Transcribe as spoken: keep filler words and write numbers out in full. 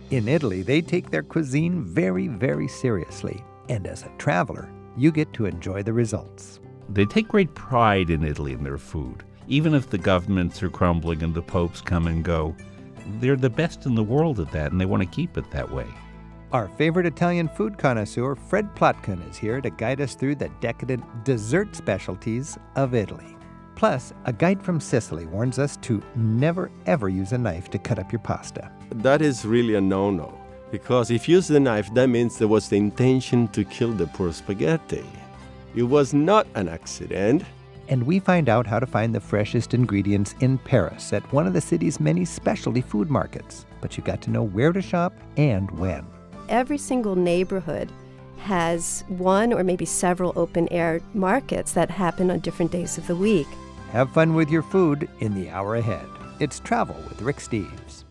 In Italy, they take their cuisine very, very seriously. And as a traveler, you get to enjoy the results. They take great pride in Italy and their food. Even if the governments are crumbling and the popes come and go, they're the best in the world at that, and they want to keep it that way. Our favorite Italian food connoisseur, Fred Plotkin, is here to guide us through the decadent dessert specialties of Italy. Plus, a guide from Sicily warns us to never ever use a knife to cut up your pasta. That is really a no-no, because if you use the knife, that means there was the intention to kill the poor spaghetti. It was not an accident. And we find out how to find the freshest ingredients in Paris at one of the city's many specialty food markets. But you got to know where to shop and when. Every single neighborhood has one or maybe several open-air markets that happen on different days of the week. Have fun with your food in the hour ahead. It's Travel with Rick Steves.